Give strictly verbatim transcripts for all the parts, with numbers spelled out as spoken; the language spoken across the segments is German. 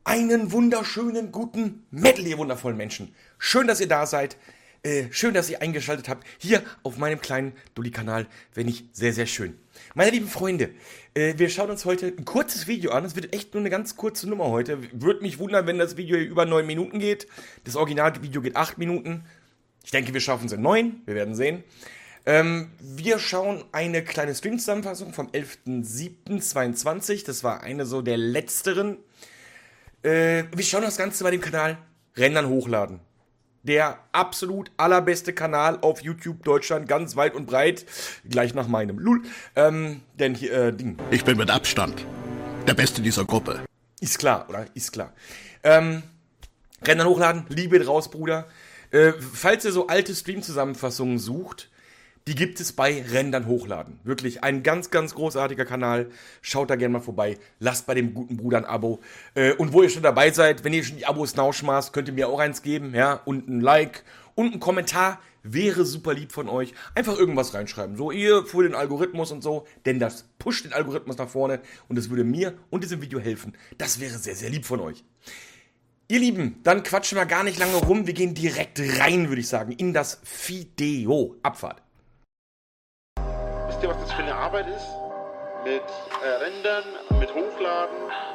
Einen wunderschönen guten Metal, ihr wundervollen Menschen. Schön, dass ihr da seid. Äh, schön, dass ihr eingeschaltet habt hier auf meinem kleinen Dulli-Kanal. Finde ich sehr, sehr schön. Meine lieben Freunde, äh, wir schauen uns heute ein kurzes Video an. Es wird echt nur eine ganz kurze Nummer heute. Würde mich wundern, wenn das Video hier über neun Minuten geht. Das Originalvideo geht acht Minuten. Ich denke, wir schaffen es in neun. Wir werden sehen. Ähm, wir schauen eine kleine Stream-Zusammenfassung vom elften siebten zweiundzwanzig. Das war eine so der letzteren. Äh, wir schauen das Ganze bei dem Kanal Rendern hochladen. Der absolut allerbeste Kanal auf YouTube Deutschland, ganz weit und breit. Gleich nach meinem Lul. Ähm, denn hier, äh, Ding. Ich bin mit Abstand der Beste dieser Gruppe. Ist klar, oder? Ist klar. Ähm, Rendern hochladen, Liebe draus, Bruder. Äh, falls ihr so alte Stream-Zusammenfassungen sucht, die gibt es bei Rendern hochladen. Wirklich ein ganz, ganz großartiger Kanal. Schaut da gerne mal vorbei. Lasst bei dem guten Bruder ein Abo. Äh, und wo ihr schon dabei seid, wenn ihr schon die Abos nauschmaßt, könnt ihr mir auch eins geben. Ja? Und ein Like und ein Kommentar. Wäre super lieb von euch. Einfach irgendwas reinschreiben. So, ihr für den Algorithmus und so. Denn das pusht den Algorithmus nach vorne. Und das würde mir und diesem Video helfen. Das wäre sehr, sehr lieb von euch. Ihr Lieben, dann quatschen wir gar nicht lange rum. Wir gehen direkt rein, würde ich sagen, in das Video. Abfahrt. Wisst ihr, was das für eine Arbeit ist? Mit äh, Rendern, mit Hochladen.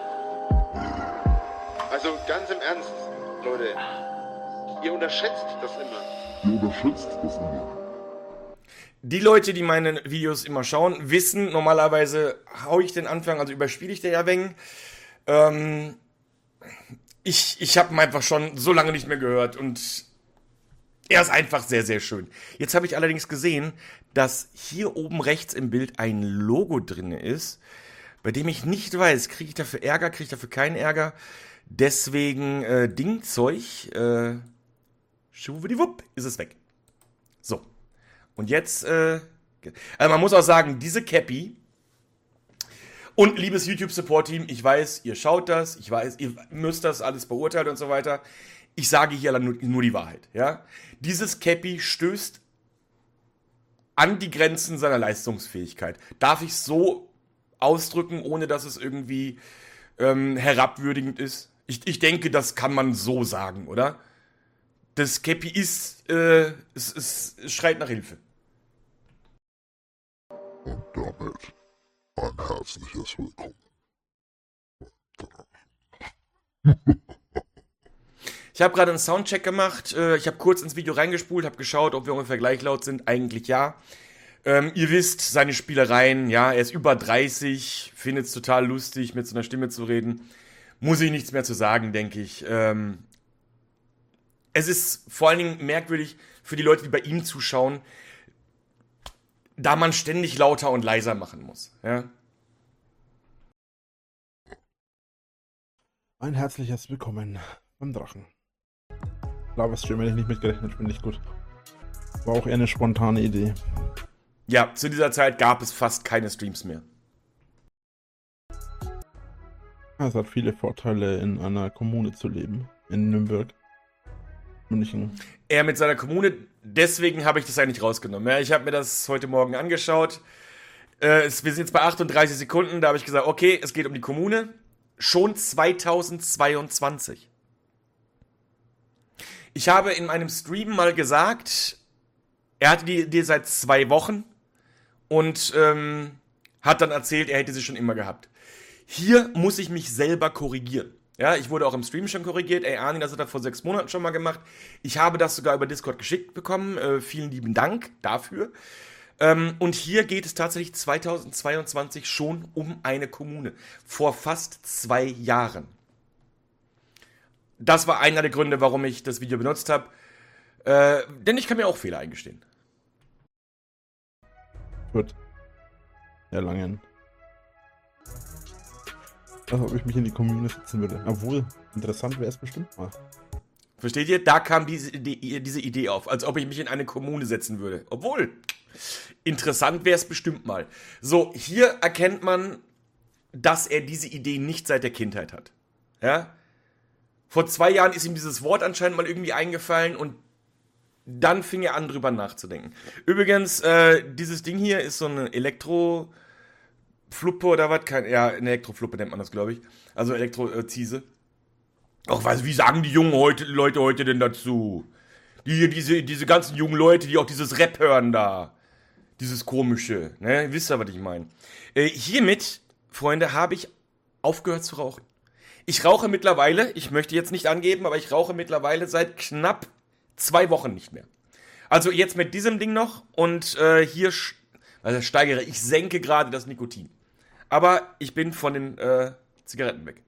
Also ganz im Ernst, Leute. Ihr unterschätzt das immer. Ihr unterschätzt das immer. Die Leute, die meine Videos immer schauen, wissen, normalerweise hau ich den Anfang, also überspiele ich den ja wenig. Ähm, ich ich habe ihn einfach schon so lange nicht mehr gehört und er ist einfach sehr, sehr schön. Jetzt habe ich allerdings gesehen, dass hier oben rechts im Bild ein Logo drin ist, bei dem ich nicht weiß, kriege ich dafür Ärger, kriege ich dafür keinen Ärger. Deswegen äh, Dingzeug, äh, schwuppdiwupp, ist es weg. So, und jetzt, äh, also man muss auch sagen, diese Cappy und liebes YouTube-Support-Team, ich weiß, ihr schaut das, ich weiß, ihr müsst das alles beurteilen und so weiter. Ich sage hier nur, nur die Wahrheit, ja. Dieses Cappy stößt an die Grenzen seiner Leistungsfähigkeit. Darf ich es so ausdrücken, ohne dass es irgendwie ähm, herabwürdigend ist? Ich, ich denke, das kann man so sagen, oder? Das Cappy ist, äh, es, es, es schreit nach Hilfe. Und damit ein herzliches Willkommen. Ich habe gerade einen Soundcheck gemacht. Ich habe kurz ins Video reingespult, habe geschaut, ob wir ungefähr gleich laut sind. Eigentlich ja. Ähm, ihr wisst, seine Spielereien, ja, er ist über dreißig, findet es total lustig, mit so einer Stimme zu reden. Muss ich nichts mehr zu sagen, denke ich. Ähm, es ist vor allen Dingen merkwürdig für die Leute, die bei ihm zuschauen, da man ständig lauter und leiser machen muss. Ja. Ein herzliches Willkommen beim Drachen. Lava-Stream hätte ich nicht mitgerechnet, finde ich gut. War auch eher eine spontane Idee. Ja, zu dieser Zeit gab es fast keine Streams mehr. Es hat viele Vorteile, in einer Kommune zu leben. In Nürnberg. München. Er mit seiner Kommune, deswegen habe ich das eigentlich rausgenommen. Ja, ich habe mir das heute Morgen angeschaut. Äh, es, wir sind jetzt bei achtunddreißig Sekunden, da habe ich gesagt, okay, es geht um die Kommune. Schon zweitausendzweiundzwanzig. Ich habe in meinem Stream mal gesagt, er hatte die Idee seit zwei Wochen und ähm, hat dann erzählt, er hätte sie schon immer gehabt. Hier muss ich mich selber korrigieren. Ja, ich wurde auch im Stream schon korrigiert. Ey, Arni, das hat er vor sechs Monaten schon mal gemacht. Ich habe das sogar über Discord geschickt bekommen. Äh, vielen lieben Dank dafür. Ähm, und hier geht es tatsächlich zweitausendzweiundzwanzig schon um eine Kommune. Vor fast zwei Jahren. Das war einer der Gründe, warum ich das Video benutzt habe. Äh, denn ich kann mir auch Fehler eingestehen. Gut. Erlangen. Als ob ich mich in die Kommune setzen würde. Obwohl, interessant wäre es bestimmt mal. Versteht ihr? Da kam diese Idee, diese Idee auf, als ob ich mich in eine Kommune setzen würde. Obwohl, interessant wäre es bestimmt mal. So, hier erkennt man, dass er diese Idee nicht seit der Kindheit hat. Ja? Vor zwei Jahren ist ihm dieses Wort anscheinend mal irgendwie eingefallen und dann fing er an, drüber nachzudenken. Übrigens, äh, dieses Ding hier ist so eine Elektrofluppe oder was? Kein, ja, eine Elektrofluppe nennt man das, glaube ich. Also Elektroziese. Ach, was, wie sagen die jungen heute, Leute heute denn dazu? Die, diese, diese ganzen jungen Leute, die auch dieses Rap hören da. Dieses komische, ne? Wisst ihr, was ich meine? Äh, hiermit, Freunde, habe ich aufgehört zu rauchen. Ich rauche mittlerweile, ich möchte jetzt nicht angeben, aber ich rauche mittlerweile seit knapp zwei Wochen nicht mehr. Also jetzt mit diesem Ding noch und äh, hier also steigere, ich senke gerade das Nikotin. Aber ich bin von den äh, Zigaretten weg.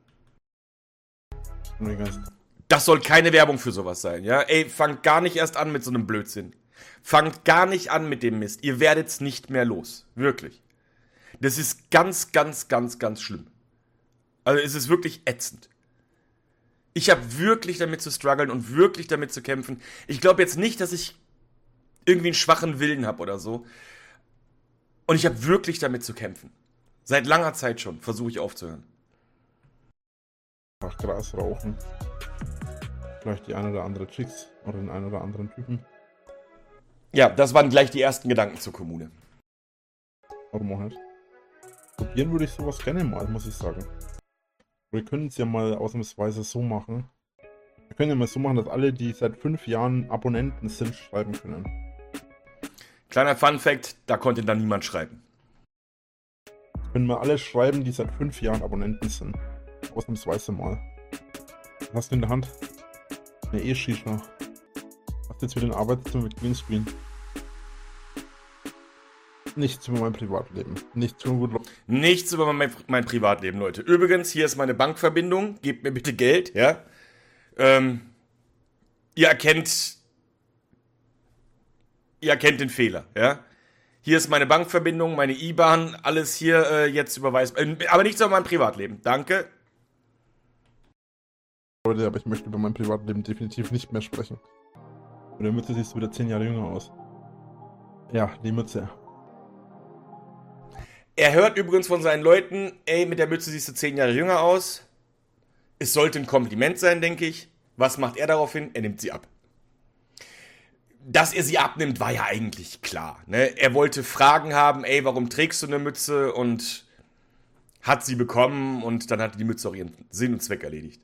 Das soll keine Werbung für sowas sein, ja? Ey, fangt gar nicht erst an mit so einem Blödsinn. Fangt gar nicht an mit dem Mist. Ihr werdet's nicht mehr los. Wirklich. Das ist ganz, ganz, ganz, ganz schlimm. Also es ist wirklich ätzend. Ich habe wirklich damit zu strugglen und wirklich damit zu kämpfen. Ich glaube jetzt nicht, dass ich irgendwie einen schwachen Willen habe oder so. Und ich habe wirklich damit zu kämpfen. Seit langer Zeit schon versuche ich aufzuhören. Ach, Gras rauchen. Vielleicht die eine oder andere Chicks oder den einen oder anderen Typen. Ja, das waren gleich die ersten Gedanken zur Kommune. Warum auch nicht? Probieren würde ich sowas gerne mal, muss ich sagen. Wir können es ja mal ausnahmsweise so machen. Wir können ja mal so machen, dass alle, die seit fünf Jahren Abonnenten sind, schreiben können. Kleiner Funfact, da konnte dann niemand schreiben. Können wir alle schreiben, die seit fünf Jahren Abonnenten sind. Ausnahmsweise mal. Was hast du in der Hand? Eine E-Shisha. Hast du jetzt wieder ein Arbeitszimmer mit Greenscreen? Nichts über mein Privatleben. Nichts über, Nichts über mein, mein Privatleben, Leute. Übrigens, hier ist meine Bankverbindung. Gebt mir bitte Geld, ja. Ähm, ihr erkennt... Ihr erkennt den Fehler, ja. Hier ist meine Bankverbindung, meine I B A N, alles hier äh, jetzt überweist. Äh, aber nichts über mein Privatleben. Danke. Leute, aber ich möchte über mein Privatleben definitiv nicht mehr sprechen. Mit der Mütze siehst du wieder zehn Jahre jünger aus. Ja, die Mütze. Er hört übrigens von seinen Leuten, ey, mit der Mütze siehst du zehn Jahre jünger aus. Es sollte ein Kompliment sein, denke ich. Was macht er daraufhin? Er nimmt sie ab. Dass er sie abnimmt, war ja eigentlich klar. Ne? Er wollte Fragen haben, ey, warum trägst du eine Mütze? Und hat sie bekommen und dann hat die Mütze auch ihren Sinn und Zweck erledigt.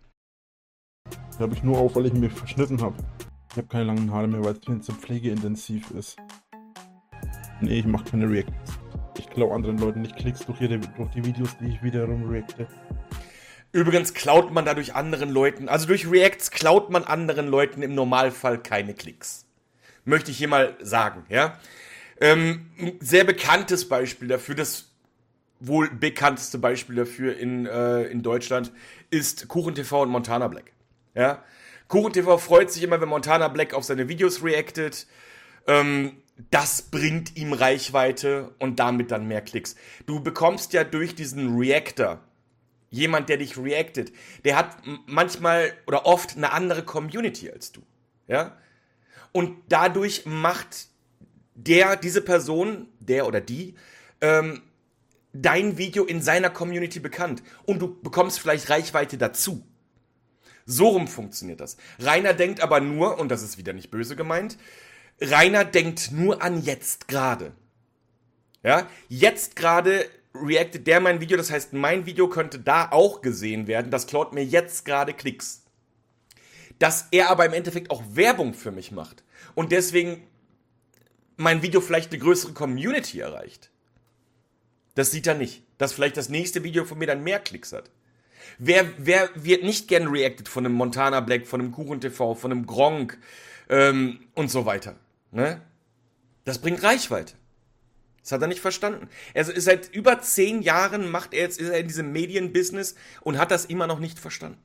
Die habe ich nur auf, weil ich mich verschnitten habe. Ich habe keine langen Haare mehr, weil es viel zu pflegeintensiv ist. Nee, ich mache keine Reacts. Ich klaue anderen Leuten nicht Klicks durch, jede, durch die Videos, die ich wiederum reacte. Übrigens klaut man dadurch anderen Leuten, also durch Reacts klaut man anderen Leuten im Normalfall keine Klicks. Möchte ich hier mal sagen, ja. Ähm, ein sehr bekanntes Beispiel dafür, das wohl bekannteste Beispiel dafür in, äh, in Deutschland ist KuchenTV und Montana Black. Ja. KuchenTV freut sich immer, wenn Montana Black auf seine Videos reactet. Ähm, das bringt ihm Reichweite und damit dann mehr Klicks. Du bekommst ja durch diesen Reactor, jemand, der dich reactet, der hat manchmal oder oft eine andere Community als du. Ja? Und dadurch macht der, diese Person, der oder die, ähm, dein Video in seiner Community bekannt. Und du bekommst vielleicht Reichweite dazu. So rum funktioniert das. Rainer denkt aber nur, und das ist wieder nicht böse gemeint, Rainer denkt nur an jetzt gerade. Ja, jetzt gerade reactet der mein Video, das heißt, mein Video könnte da auch gesehen werden, das klaut mir jetzt gerade Klicks. Dass er aber im Endeffekt auch Werbung für mich macht und deswegen mein Video vielleicht eine größere Community erreicht. Das sieht er nicht. Dass vielleicht das nächste Video von mir dann mehr Klicks hat. Wer, wer wird nicht gern reacted von einem Montana Black, von einem KuchenTV, von einem Gronkh ähm, und so weiter? Ne? Das bringt Reichweite. Das hat er nicht verstanden. Er ist seit über zehn Jahren macht er jetzt ist er in diesem Medienbusiness und hat das immer noch nicht verstanden.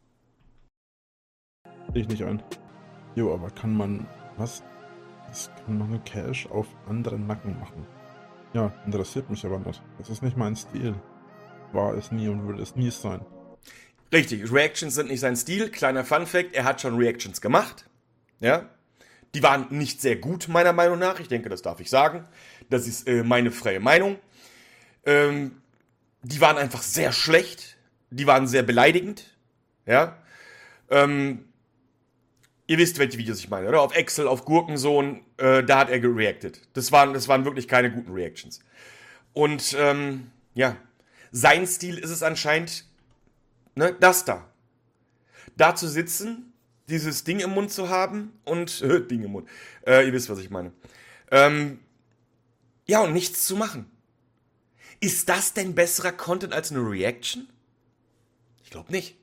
Sehe ich nicht ein. Jo, aber kann man was? Das kann man Cash auf anderen Nacken machen. Ja, interessiert mich aber nicht. Das ist nicht mein Stil. War es nie und wird es nie sein. Richtig, Reactions sind nicht sein Stil. Kleiner Funfact, er hat schon Reactions gemacht. Ja. Die waren nicht sehr gut, meiner Meinung nach. Ich denke, das darf ich sagen. Das ist äh, meine freie Meinung. Ähm, die waren einfach sehr schlecht. Die waren sehr beleidigend. Ja. Ähm, ihr wisst, welche Videos ich meine, oder? Auf Excel, auf Gurkensohn, äh, da hat er gereactet. Das waren, das waren wirklich keine guten Reactions. Und, ähm, ja. Sein Stil ist es anscheinend, ne, das da. da zu sitzen, dieses Ding im Mund zu haben und, äh, Ding im Mund, äh, ihr wisst, was ich meine. Ähm, ja, und nichts zu machen. Ist das denn besserer Content als eine Reaction? Ich glaube nicht.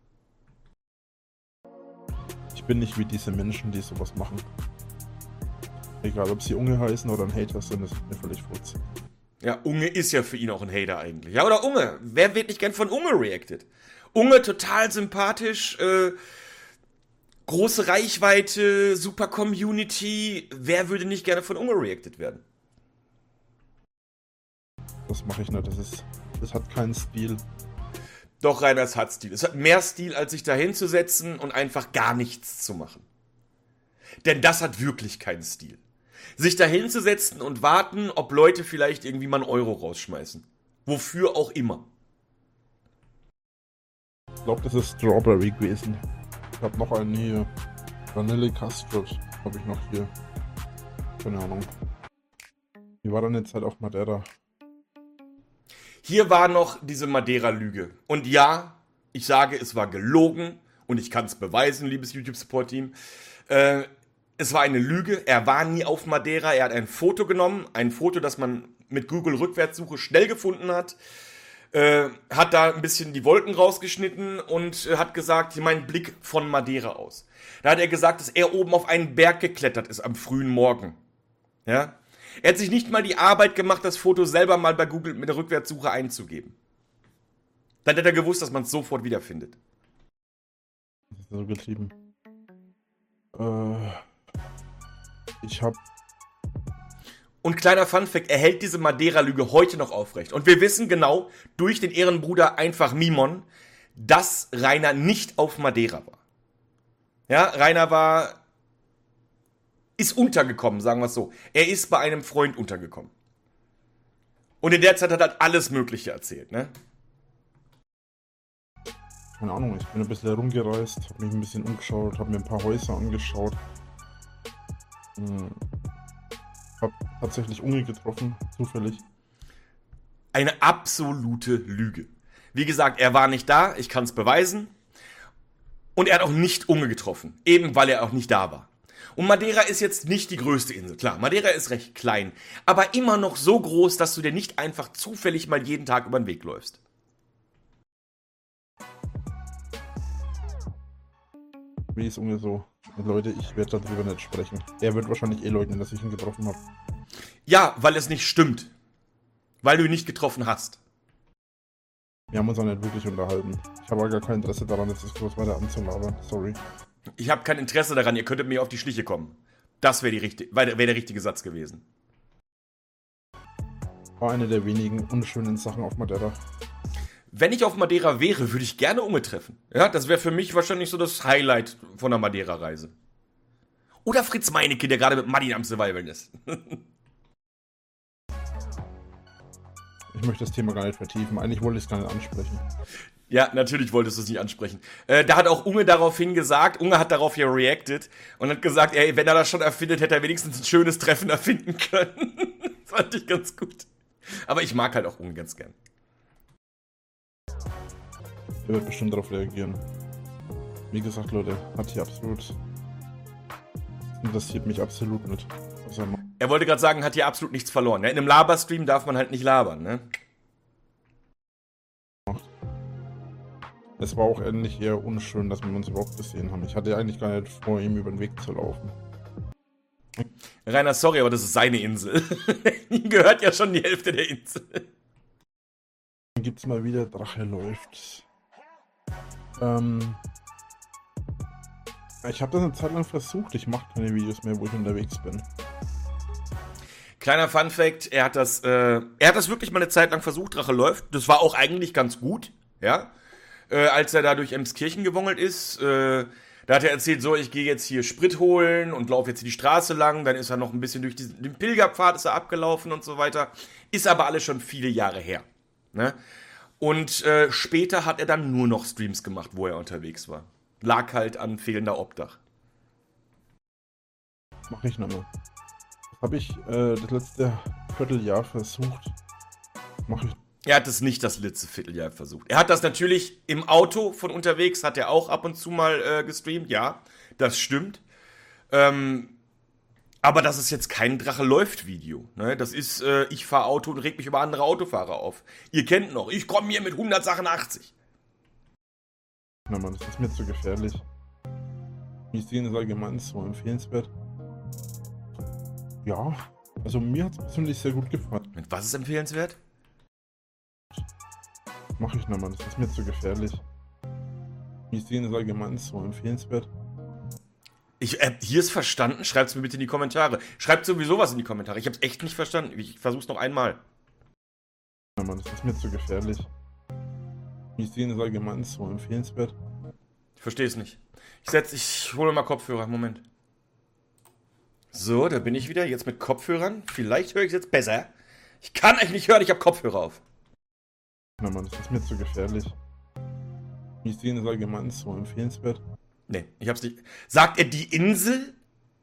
Ich bin nicht wie diese Menschen, die sowas machen. Egal, ob sie Unge heißen oder ein Hater sind, ist mir völlig furz. Ja, Unge ist ja für ihn auch ein Hater eigentlich. Ja, oder Unge. Wer wird nicht gern von Unge reacted? Unge total sympathisch, äh, große Reichweite, super Community. Wer würde nicht gerne von Unge reacted werden? Das mache ich nicht, das ist, das hat keinen Stil. Doch, Rainer, es hat Stil. Es hat mehr Stil, als sich da hinzusetzen und einfach gar nichts zu machen. Denn das hat wirklich keinen Stil. Sich da hinzusetzen und warten, ob Leute vielleicht irgendwie mal einen Euro rausschmeißen. Wofür auch immer. Ich glaube, das ist Strawberry gewesen. Ich habe noch einen hier. Vanille Custard habe ich noch hier. Keine Ahnung. Wie war denn jetzt halt auf Madeira? Hier war noch diese Madeira-Lüge. Und ja, ich sage, es war gelogen. Und ich kann es beweisen, liebes YouTube-Support-Team. Äh, es war eine Lüge. Er war nie auf Madeira. Er hat ein Foto genommen. Ein Foto, das man mit Google-Rückwärtssuche schnell gefunden hat. Äh, hat da ein bisschen die Wolken rausgeschnitten und äh, hat gesagt, mein Blick von Madeira aus. Da hat er gesagt, dass er oben auf einen Berg geklettert ist am frühen Morgen. Ja? Er hat sich nicht mal die Arbeit gemacht, das Foto selber mal bei Google mit der Rückwärtssuche einzugeben. Dann hätte er gewusst, dass man es sofort wiederfindet. Das ist so getrieben. Äh, ich hab... Und kleiner Funfact, er hält diese Madeira-Lüge heute noch aufrecht. Und wir wissen genau, durch den Ehrenbruder einfach Mimon, dass Rainer nicht auf Madeira war. Ja, Rainer war... ist untergekommen, sagen wir es so. Er ist bei einem Freund untergekommen. Und in der Zeit hat er halt alles Mögliche erzählt, ne? Keine Ahnung, ich bin ein bisschen herumgereist, habe mich ein bisschen umgeschaut, habe mir ein paar Häuser angeschaut. Hm. Hab tatsächlich Unge getroffen, zufällig. Eine absolute Lüge. Wie gesagt, er war nicht da, ich kann es beweisen. Und er hat auch nicht Unge getroffen, eben weil er auch nicht da war. Und Madeira ist jetzt nicht die größte Insel. Klar, Madeira ist recht klein, aber immer noch so groß, dass du dir nicht einfach zufällig mal jeden Tag über den Weg läufst. Wie ist Unge so? Leute, ich werde darüber nicht sprechen. Er wird wahrscheinlich eh leugnen, dass ich ihn getroffen habe. Ja, weil es nicht stimmt. Weil du ihn nicht getroffen hast. Wir haben uns auch nicht wirklich unterhalten. Ich habe aber gar kein Interesse daran, jetzt das kurz weiter anzulabern. Sorry. Ich habe kein Interesse daran, ihr könntet mir auf die Schliche kommen. Das wäre wär der richtige Satz gewesen. War eine der wenigen unschönen Sachen auf Madeira. Wenn ich auf Madeira wäre, würde ich gerne Unge treffen. Ja, das wäre für mich wahrscheinlich so das Highlight von der Madeira-Reise. Oder Fritz Meinecke, der gerade mit Martin am Survivalen ist. Ich möchte das Thema gar nicht vertiefen. Eigentlich wollte ich es gar nicht ansprechen. Ja, natürlich wolltest du es nicht ansprechen. Äh, da hat auch Unge daraufhin gesagt, Unge hat darauf ja reacted und hat gesagt, ey, wenn er das schon erfindet, hätte er wenigstens ein schönes Treffen erfinden können. Das fand ich ganz gut. Aber ich mag halt auch Unge ganz gern. Er wird bestimmt darauf reagieren. Wie gesagt, Leute, hat hier absolut... interessiert mich absolut nicht. Also, er wollte gerade sagen, hat hier absolut nichts verloren. Ne? In einem Laberstream darf man halt nicht labern, ne? Es war auch endlich eher unschön, dass wir uns überhaupt gesehen haben. Ich hatte eigentlich gar nicht vor, ihm über den Weg zu laufen. Rainer, sorry, aber das ist seine Insel. Ihm gehört ja schon die Hälfte der Insel. Dann gibt's mal wieder Drache läuft. Ähm... Ich habe das eine Zeit lang versucht. Ich mache keine Videos mehr, wo ich unterwegs bin. Kleiner Funfact, er hat das, äh, er hat das wirklich mal eine Zeit lang versucht, Drache läuft. Das war auch eigentlich ganz gut, ja. Äh, als er da durch Emskirchen gewongelt ist, äh, da hat er erzählt, so, ich gehe jetzt hier Sprit holen und laufe jetzt hier die Straße lang. Dann ist er noch ein bisschen durch diesen, den Pilgerpfad ist er abgelaufen und so weiter. Ist aber alles schon viele Jahre her, ne. Und äh, später hat er dann nur noch Streams gemacht, wo er unterwegs war. Lag halt an fehlender Obdach. Mach ich nochmal. Habe ich äh, das letzte Vierteljahr versucht. Mache ich Er hat es nicht das letzte Vierteljahr versucht. Er hat das natürlich im Auto von unterwegs, hat er auch ab und zu mal äh, gestreamt. Ja, das stimmt. Ähm, aber das ist jetzt kein Drache-läuft-Video. Ne? Das ist, äh, ich fahre Auto und reg mich über andere Autofahrer auf. Ihr kennt noch, ich komme hier mit hundert Sachen achtzig. Na Mann, das ist mir zu gefährlich. Ich sehe es allgemein so empfehlenswert. Ja, also mir hat es persönlich sehr gut gefallen. Mit was ist empfehlenswert? Mach ich, na Mann, das ist mir zu gefährlich. Ich sehe es allgemein so empfehlenswert. Ich, äh, hier ist verstanden? Schreibt's mir bitte in die Kommentare. Schreibt sowieso was in die Kommentare. Ich hab's echt nicht verstanden. Ich versuch's noch einmal. Na Mann, das ist mir zu gefährlich. Ich sehe es allgemein so empfehlenswert. Ich verstehe es nicht. Ich setz, ich hole mal Kopfhörer. Moment. So, da bin ich wieder. Jetzt mit Kopfhörern. Vielleicht höre ich es jetzt besser. Ich kann euch nicht hören, ich habe Kopfhörer auf. Na Mann, das ist mir zu gefährlich. Ich sehe es allgemein so empfehlenswert. Nee, ich hab's nicht. Sagt er die Insel?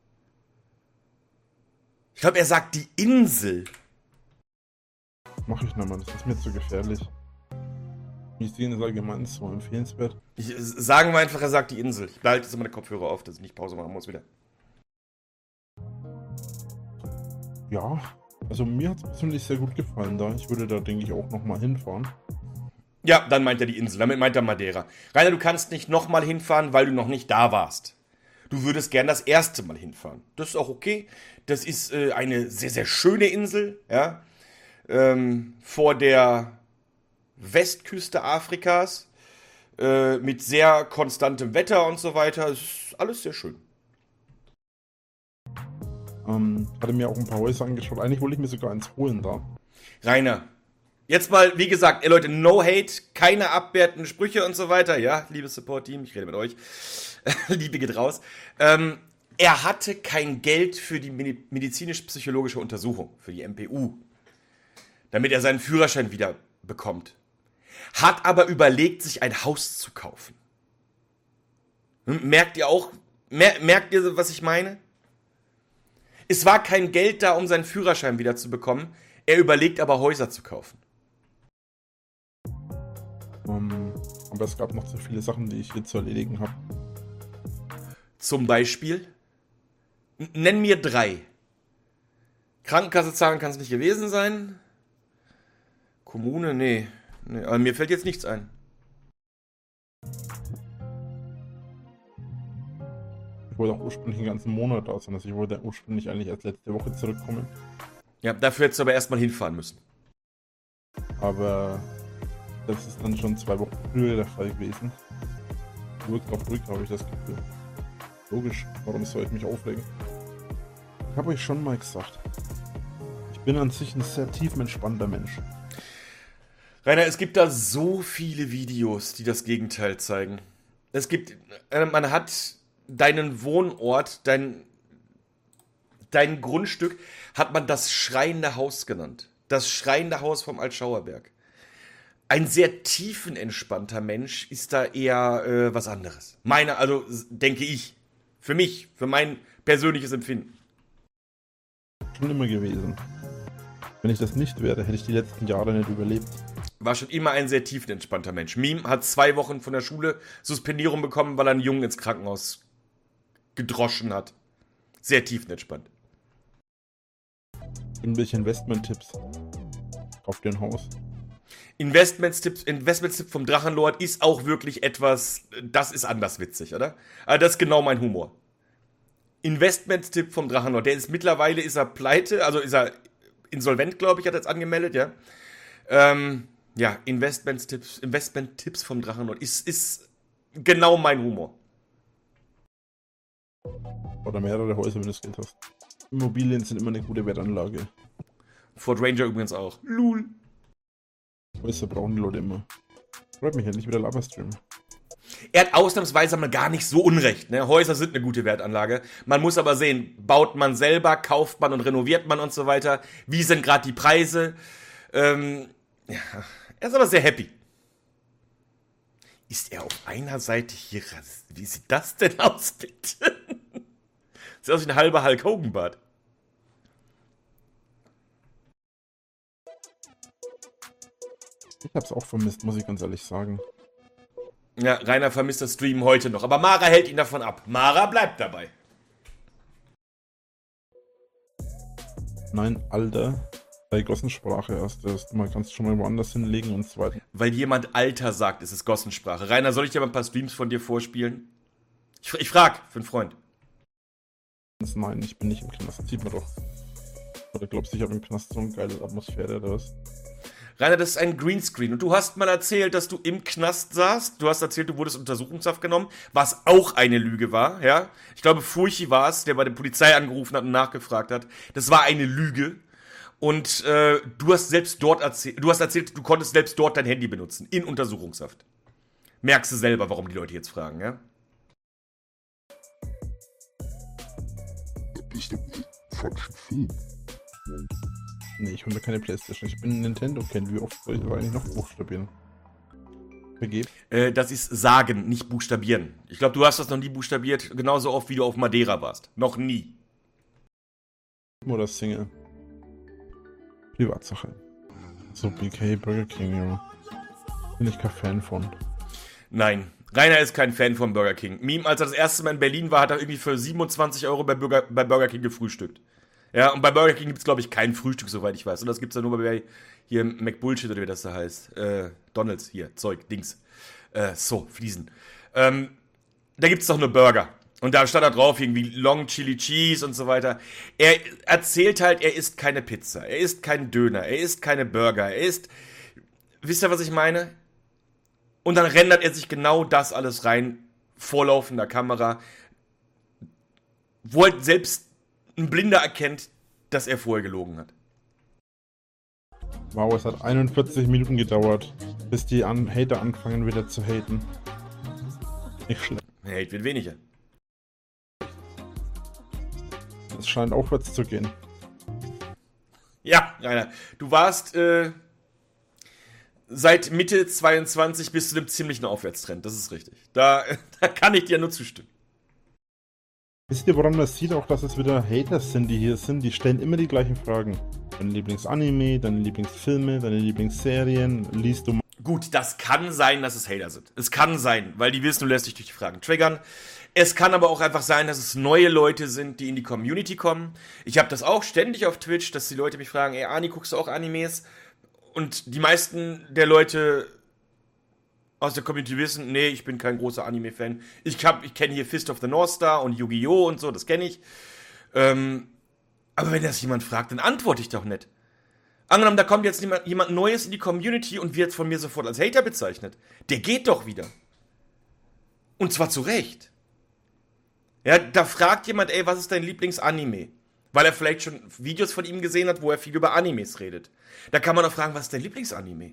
Ich glaube, er sagt die Insel. Mach ich, na Mann, das ist mir zu gefährlich. Ich sehe es allgemein so empfehlenswert. Ich, sagen wir einfach, er sagt die Insel. Ich behalte jetzt meine Kopfhörer auf, dass ich nicht Pause machen muss wieder. Ja, also mir hat es persönlich sehr gut gefallen da. Ich würde da, denke ich, auch nochmal hinfahren. Ja, dann meint er die Insel. Damit meint er Madeira. Rainer, du kannst nicht nochmal hinfahren, weil du noch nicht da warst. Du würdest gern das erste Mal hinfahren. Das ist auch okay. Das ist äh, eine sehr, sehr schöne Insel, ja. Ähm, vor der Westküste Afrikas. Äh, mit sehr konstantem Wetter und so weiter. Es ist alles sehr schön. Ähm, hatte mir auch ein paar Häuser angeschaut. Eigentlich wollte ich mir sogar eins holen da. Rainer, jetzt mal, wie gesagt, ey Leute, no hate, keine abwertenden Sprüche und so weiter. Ja, liebes Support-Team, ich rede mit euch. Liebe geht raus. Ähm, er hatte kein Geld für die medizinisch-psychologische Untersuchung, für die M P U, damit er seinen Führerschein wieder bekommt. Hat aber überlegt, sich ein Haus zu kaufen. Hm, merkt ihr auch, mer merkt ihr, was ich meine? Es war kein Geld da, um seinen Führerschein wieder zu bekommen. Er überlegt aber, Häuser zu kaufen. Um, aber es gab noch so viele Sachen, die ich hier zu erledigen habe. Zum Beispiel? N nenn mir drei. Krankenkasse zahlen kann es nicht gewesen sein. Kommune, nee. nee. Aber mir fällt jetzt nichts ein. Ich wollte auch ursprünglich den ganzen Monat da sein. Also ich wollte ursprünglich eigentlich erst letzte Woche zurückkommen. Ja, dafür hättest du aber erstmal hinfahren müssen. Aber das ist dann schon zwei Wochen früher der Fall gewesen. Wirkt auf Rück, habe ich das Gefühl. Logisch, warum soll ich mich aufregen? Ich habe euch schon mal gesagt, ich bin an sich ein sehr tiefenentspannter Mensch. Rainer, es gibt da so viele Videos, die das Gegenteil zeigen. Es gibt, äh, man hat deinen Wohnort, dein, dein Grundstück, hat man das schreiende Haus genannt. Das schreiende Haus vom Altschauerberg. Ein sehr tiefenentspannter Mensch ist da eher äh, was anderes. Meine, also denke ich. Für mich, für mein persönliches Empfinden. Schon immer gewesen. Wenn ich das nicht wäre, hätte ich die letzten Jahre nicht überlebt. War schon immer ein sehr tiefenentspannter Mensch. Meme hat zwei Wochen von der Schule Suspendierung bekommen, weil er einen Jungen ins Krankenhaus gedroschen hat. Sehr tiefenentspannt. Irgendwelche Investment-Tipps. Kauft dir ein Haus. Investmentstipps, Investmentstipp vom Drachenlord ist auch wirklich etwas, das ist anders witzig, oder? Also das ist genau mein Humor. Investmentstipp vom Drachenlord, der ist mittlerweile, ist er pleite, also ist er insolvent, glaube ich, hat er jetzt angemeldet, ja. Ähm, ja, Investmenttipps, Investmenttipps vom Drachenlord ist, ist genau mein Humor. Oder mehrere Häuser, wenn du das Geld hast. Immobilien sind immer eine gute Wertanlage. Fort Ranger übrigens auch. Lul. Häuser brauchen die Leute immer. Freut mich endlich wieder Laberstream. Er hat ausnahmsweise mal gar nicht so unrecht. Ne? Häuser sind eine gute Wertanlage. Man muss aber sehen, baut man selber, kauft man und renoviert man und so weiter. Wie sind gerade die Preise? Ähm, ja, er ist aber sehr happy. Ist er auf einer Seite hier? Wie sieht das denn aus, bitte? Sieht aus wie ein halber Hulk Hogan Bart. Ich hab's auch vermisst, muss ich ganz ehrlich sagen. Ja, Rainer vermisst das Stream heute noch. Aber Mara hält ihn davon ab. Mara bleibt dabei. Nein, Alter. Bei Gossensprache erst. Das mal kannst du schon mal woanders hinlegen und zweitens. Weil jemand Alter sagt, ist es Gossensprache. Rainer, soll ich dir mal ein paar Streams von dir vorspielen? Ich, ich frag, für einen Freund. Nein, ich bin nicht im Knast. Sieht man doch. Oder glaubst du, ich habe im Knast so eine geile Atmosphäre oder was? Rainer, das ist ein Greenscreen. Und du hast mal erzählt, dass du im Knast saßt. Du hast erzählt, du wurdest Untersuchungshaft genommen, was auch eine Lüge war, ja. Ich glaube, Furchi war es, der bei der Polizei angerufen hat und nachgefragt hat. Das war eine Lüge. Und äh, du hast selbst dort erzählt, du hast erzählt, du konntest selbst dort dein Handy benutzen, in Untersuchungshaft. Merkst du selber, warum die Leute jetzt fragen, ja? Da bist du im falschen Film. Nee, ich hole mir keine Playstation. Ich bin ein Nintendo-Kind. Wie oft soll ich aber eigentlich noch buchstabieren? Vergeben? Äh, das ist sagen, nicht buchstabieren. Ich glaube, du hast das noch nie buchstabiert, genauso oft, wie du auf Madeira warst. Noch nie. Oder Single. Privatsache. So, B K, Burger King, ja. Bin ich kein Fan von. Nein, Rainer ist kein Fan von Burger King. Meme, als er das erste Mal in Berlin war, hat er irgendwie für siebenundzwanzig Euro bei Burger, bei Burger King gefrühstückt. Ja, und bei Burger King gibt es, glaube ich, kein Frühstück, soweit ich weiß. Und das gibt es ja nur bei hier McBullshit oder wie das da heißt. Äh, Donalds, hier, Zeug, Dings. Äh, so, Fliesen. Ähm, da gibt es doch nur Burger. Und da stand da drauf irgendwie Long Chili Cheese und so weiter. Er erzählt halt, er isst keine Pizza, er isst keinen Döner, er isst keine Burger, er isst... Wisst ihr, was ich meine? Und dann rendert er sich genau das alles rein, vor laufender Kamera, wo halt selbst ein Blinder erkennt, dass er vorher gelogen hat. Wow, es hat einundvierzig Minuten gedauert, bis die an Hater anfangen wieder zu haten. Nicht schlecht. Der Hate wird weniger. Es scheint aufwärts zu gehen. Ja, Rainer, du warst äh, seit Mitte zweiundzwanzig bis zu einem ziemlichen Aufwärtstrend, das ist richtig. Da, da kann ich dir nur zustimmen. Wisst ihr, woran man sieht auch, dass es wieder Haters sind, die hier sind? Die stellen immer die gleichen Fragen. Deine Lieblingsanime, deine Lieblingsfilme, deine Lieblingsserien, liest du... Gut, das kann sein, dass es Hater sind. Es kann sein, weil die wissen, du lässt dich durch die Fragen triggern. Es kann aber auch einfach sein, dass es neue Leute sind, die in die Community kommen. Ich habe das auch ständig auf Twitch, dass die Leute mich fragen, ey Ani, guckst du auch Animes? Und die meisten der Leute aus der Community wissen, nee, ich bin kein großer Anime-Fan. Ich, hab, ich kenne hier Fist of the North Star und Yu-Gi-Oh! Und so, das kenne ich. Ähm, aber wenn das jemand fragt, dann antworte ich doch nicht. Angenommen, da kommt jetzt jemand, jemand Neues in die Community und wird von mir sofort als Hater bezeichnet. Der geht doch wieder. Und zwar zu Recht. Ja, da fragt jemand, ey, was ist dein Lieblingsanime? Weil er vielleicht schon Videos von ihm gesehen hat, wo er viel über Animes redet. Da kann man doch fragen, was ist dein Lieblingsanime?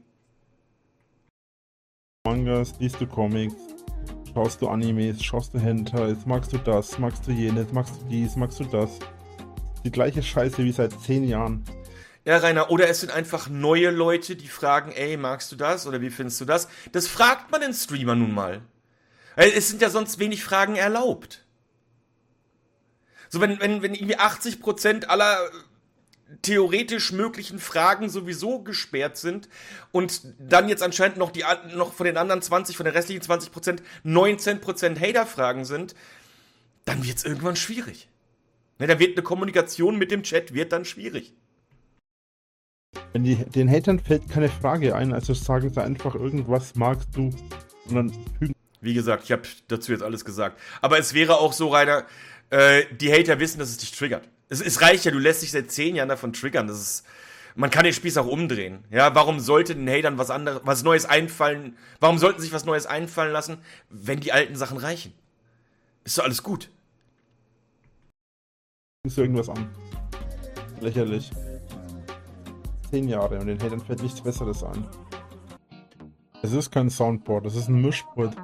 Mangas, liest du Comics, schaust du Animes, schaust du Hentais, magst du das, magst du jenes, magst du dies, magst du das. Die gleiche Scheiße wie seit zehn Jahren. Ja, Rainer, oder es sind einfach neue Leute, die fragen, ey, magst du das oder wie findest du das? Das fragt man den Streamer nun mal. Es sind ja sonst wenig Fragen erlaubt. So, wenn, wenn, wenn irgendwie achtzig Prozent aller theoretisch möglichen Fragen sowieso gesperrt sind und dann jetzt anscheinend noch, die, noch von den anderen zwanzig, von den restlichen zwanzig Prozent neunzehn Prozent Hater-Fragen sind, dann wird es irgendwann schwierig. Ne, da wird eine Kommunikation mit dem Chat wird dann schwierig. Wenn die, den Hatern fällt keine Frage ein, also sagen sie einfach irgendwas magst du und dann fügen. Wie gesagt, ich habe dazu jetzt alles gesagt. Aber es wäre auch so, Rainer, äh, die Hater wissen, dass es dich triggert. Es, es reicht ja, du lässt dich seit zehn Jahren davon triggern. Das ist, man kann den Spieß auch umdrehen. Ja, warum sollte den Hatern was anderes, was Neues einfallen? Warum sollten sich was Neues einfallen lassen, wenn die alten Sachen reichen? Ist doch alles gut. Fängst du irgendwas an? Lächerlich. Zehn Jahre und den Hatern fällt nichts Besseres ein. Es ist kein Soundboard, es ist ein Mischpult.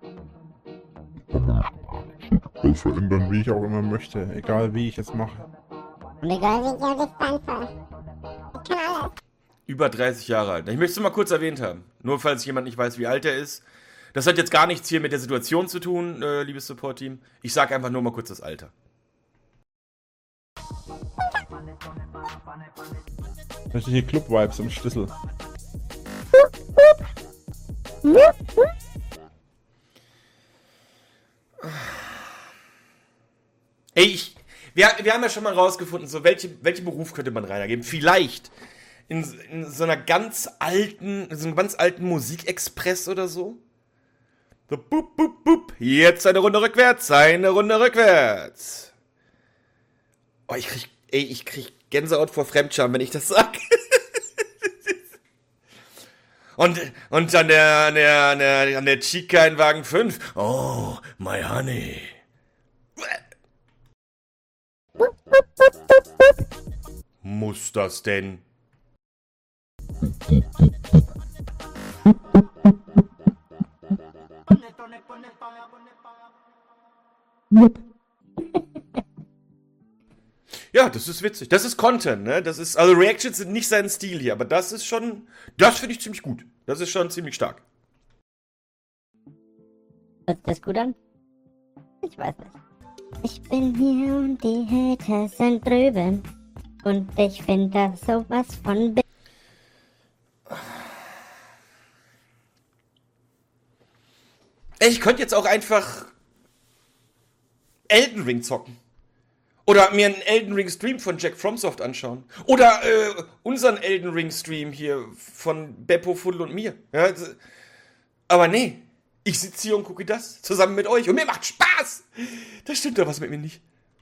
Ich verändern, wie ich auch immer möchte, egal wie ich es mache. Egal wie ich es anfange. Ich kann alles. Über dreißig Jahre alt. Ich möchte es mal kurz erwähnt haben. Nur falls jemand nicht weiß, wie alt er ist. Das hat jetzt gar nichts hier mit der Situation zu tun, äh, liebes Support-Team. Ich sage einfach nur mal kurz das Alter. Richtige Club-Vibes im Schlüssel. Ey, ich, wir, wir haben ja schon mal rausgefunden, so welche, welchen Beruf könnte man Rainer geben. Vielleicht in, in so einer ganz alten, in so einem ganz alten Musikexpress oder so. So, bup, bup, bup. Jetzt eine Runde rückwärts, eine Runde rückwärts. Oh, ich krieg, ey, ich krieg Gänsehaut vor Fremdscham, wenn ich das sag. Und, und an der, an der, an der, an der Chica in Wagen fünf. Oh, my honey. Muss das denn? Ja, das ist witzig. Das ist Content, ne? Das ist, also Reactions sind nicht sein Stil hier, aber das ist schon, das finde ich ziemlich gut. Das ist schon ziemlich stark. Hört sich das gut an? Ich weiß nicht. Ich bin hier und die Hater sind drüben. Und ich finde das sowas von... Ey, ich könnte jetzt auch einfach Elden Ring zocken. Oder mir einen Elden Ring Stream von Jack FromSoft anschauen. Oder äh, unseren Elden Ring Stream hier von Beppo, Fuddel und mir. Ja, aber nee, ich sitze hier und gucke das zusammen mit euch. Und mir macht Spaß. Da stimmt doch was mit mir nicht.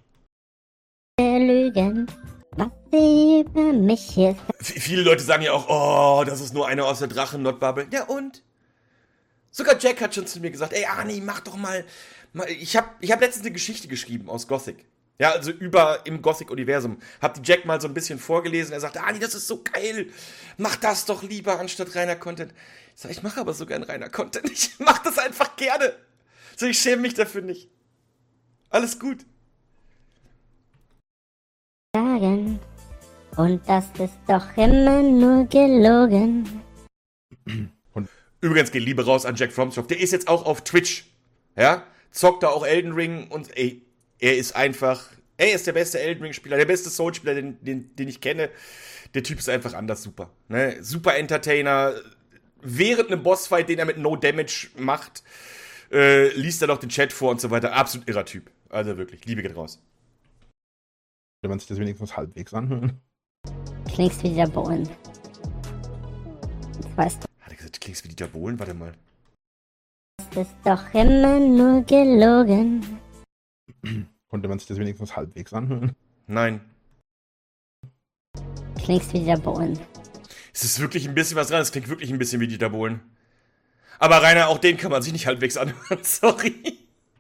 Lügen, was sie über mich hier... V- viele Leute sagen ja auch, oh, das ist nur einer aus der Drachen-Not-Bubble. Ja und? Sogar Jack hat schon zu mir gesagt, ey Arni, mach doch mal... mal ich habe ich hab letztens eine Geschichte geschrieben aus Gothic. Ja, also über im Gothic-Universum. Hab die Jack mal so ein bisschen vorgelesen. Er sagte, Arni, das ist so geil. Mach das doch lieber anstatt reiner Content. Ich sag, ich mache aber so gern reiner Content. Ich mach das einfach gerne. So, ich schäme mich dafür nicht. Alles gut. Sagen. Und das ist doch immer nur gelogen. Übrigens geht Liebe raus an Jack FromSoft. Der ist jetzt auch auf Twitch. Ja? Zockt da auch Elden Ring und ey, er ist einfach, er ist der beste Elden Ring-Spieler, der beste Soul-Spieler, den, den, den ich kenne. Der Typ ist einfach anders super. Ne? Super Entertainer. Während einem Bossfight, den er mit No Damage macht, äh, liest er noch den Chat vor und so weiter. Absolut irrer Typ. Also wirklich, Liebe geht raus. Wenn man sich das wenigstens halbwegs anhören. Klingst wie der Bohlen. Das weißt du. Hat er gesagt, du klingst wie Dieter Bohlen? Warte mal. Das ist doch immer nur gelogen. Konnte man sich das wenigstens halbwegs anhören? Nein. Klingst wie der Bohlen. Es ist wirklich ein bisschen was dran. Es klingt wirklich ein bisschen wie Dieter Bohlen. Aber Rainer, auch den kann man sich nicht halbwegs anhören. Sorry.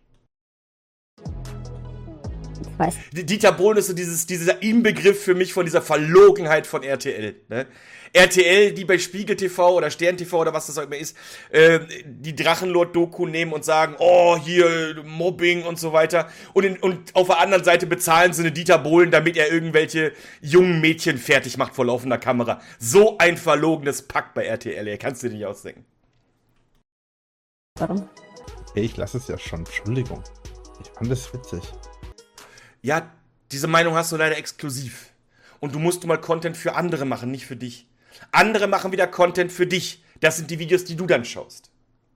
Das weißt du. Dieter Bohlen ist so dieses, dieser Inbegriff für mich von dieser Verlogenheit von R T L. Ne? R T L, die bei Spiegel T V oder Stern T V oder was das auch immer ist, äh, die Drachenlord-Doku nehmen und sagen, oh, hier Mobbing und so weiter. Und, in, und auf der anderen Seite bezahlen sie eine Dieter Bohlen, damit er irgendwelche jungen Mädchen fertig macht vor laufender Kamera. So ein verlogenes Pack bei R T L, ey, kannst du dir nicht ausdenken. Warum? Hey, ich lasse es ja schon. Entschuldigung. Ich fand es witzig. Ja, diese Meinung hast du leider exklusiv. Und du musst mal Content für andere machen, nicht für dich. Andere machen wieder Content für dich. Das sind die Videos, die du dann schaust.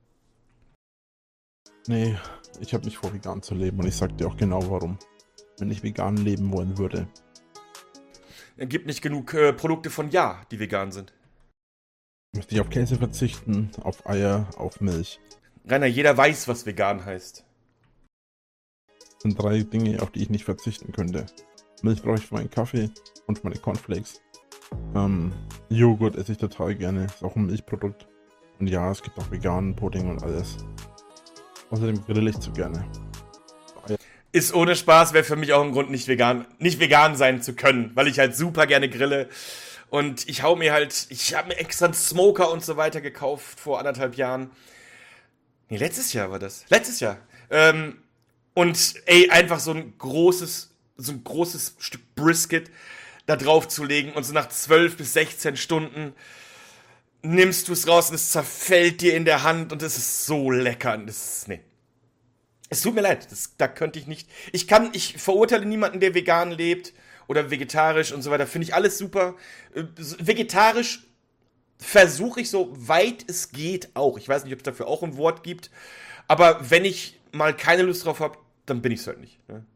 Nee, ich habe nicht vor, vegan zu leben und ich sag dir auch genau warum. Wenn ich vegan leben wollen würde. Es gibt nicht genug äh, Produkte von Ja, die vegan sind. Müsste ich auf Käse verzichten, auf Eier, auf Milch. Rainer, jeder weiß, was vegan heißt. Das sind drei Dinge, auf die ich nicht verzichten könnte. Milch brauche ich für meinen Kaffee und für meine Cornflakes. Ähm, Joghurt esse ich total gerne, ist auch ein Milchprodukt. Und ja, es gibt auch veganen Pudding und alles. Außerdem grill ich zu gerne. Ist ohne Spaß, wäre für mich auch ein Grund, nicht vegan, nicht vegan sein zu können, weil ich halt super gerne grille. Und ich hau mir halt, ich habe mir extra einen Smoker und so weiter gekauft vor anderthalb Jahren. Nee, letztes Jahr war das. Letztes Jahr. Ähm, und ey, einfach so ein großes, so ein großes Stück Brisket da drauf zu legen und so nach zwölf bis sechzehn Stunden nimmst du es raus und es zerfällt dir in der Hand und es ist so lecker. Das ist, nee. Es tut mir leid, das, da könnte ich nicht. Ich kann, ich verurteile niemanden, der vegan lebt oder vegetarisch und so weiter. Finde ich alles super. Äh, Vegetarisch versuche ich so weit es geht auch. Ich weiß nicht, ob es dafür auch ein Wort gibt. Aber wenn ich mal keine Lust drauf habe, dann bin ich es halt nicht. Ne?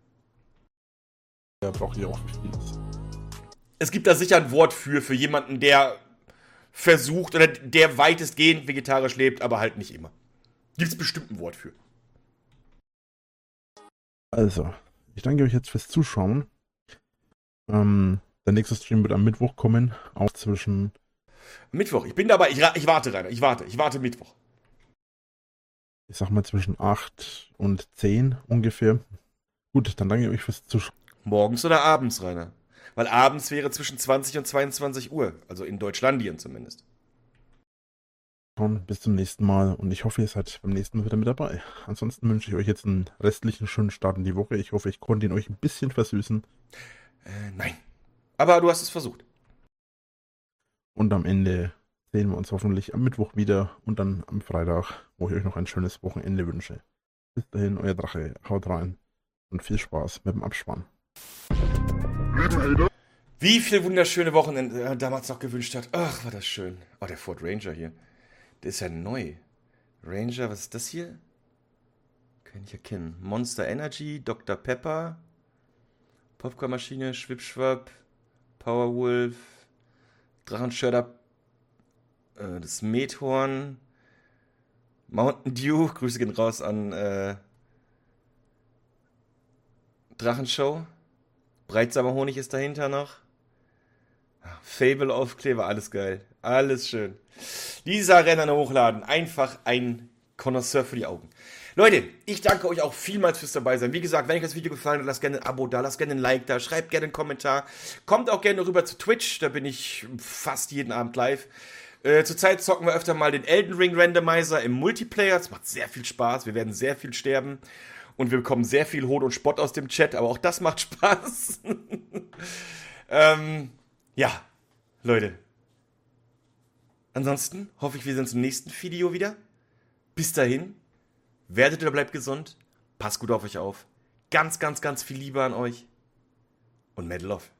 Ja, braucht ihr auch vieles. Es gibt da sicher ein Wort für, für jemanden, der versucht oder der weitestgehend vegetarisch lebt, aber halt nicht immer. Gibt es bestimmt ein Wort für. Also, ich danke euch jetzt fürs Zuschauen. Ähm, der nächste Stream wird am Mittwoch kommen, auch zwischen... Mittwoch, ich bin dabei, ich, ich warte, Rainer, ich warte, ich warte Mittwoch. Ich sag mal zwischen acht und zehn ungefähr. Gut, dann danke ich euch fürs Zuschauen. Morgens oder abends, Rainer? Weil abends wäre zwischen zwanzig und zweiundzwanzig Uhr, also in Deutschlandien zumindest. Bis zum nächsten Mal und ich hoffe, ihr seid beim nächsten Mal wieder mit dabei. Ansonsten wünsche ich euch jetzt einen restlichen schönen Start in die Woche. Ich hoffe, ich konnte ihn euch ein bisschen versüßen. Äh, nein. Aber du hast es versucht. Und am Ende sehen wir uns hoffentlich am Mittwoch wieder und dann am Freitag, wo ich euch noch ein schönes Wochenende wünsche. Bis dahin, euer Drache. Haut rein und viel Spaß mit dem Abspann. Wie viel wunderschöne Wochenende er damals noch gewünscht hat. Ach, war das schön. Oh, der Ford Ranger hier. Der ist ja neu. Ranger, was ist das hier? Kann ich erkennen. Monster Energy, Doktor Pepper, Popcornmaschine, Schwipschwap, Powerwolf, Drachenschörder, äh, das Methorn, Mountain Dew, Grüße gehen raus an äh, Drachenshow, Breitsamer Honig ist dahinter noch, Fable-Aufkleber, alles geil, alles schön. Dieser Renner hochladen, einfach ein Connoisseur für die Augen. Leute, ich danke euch auch vielmals fürs dabei sein. Wie gesagt, wenn euch das Video gefallen hat, lasst gerne ein Abo da, lasst gerne ein Like da, schreibt gerne einen Kommentar. Kommt auch gerne rüber zu Twitch, da bin ich fast jeden Abend live. Äh, zurzeit zocken wir öfter mal den Elden Ring Randomizer im Multiplayer. Es macht sehr viel Spaß, wir werden sehr viel sterben. Und wir bekommen sehr viel Hohn und Spott aus dem Chat, aber auch das macht Spaß. ähm, ja, Leute. Ansonsten hoffe ich, wir sehen uns im nächsten Video wieder. Bis dahin, werdet oder bleibt gesund. Passt gut auf euch auf. Ganz, ganz, ganz viel Liebe an euch. Und Mad Love.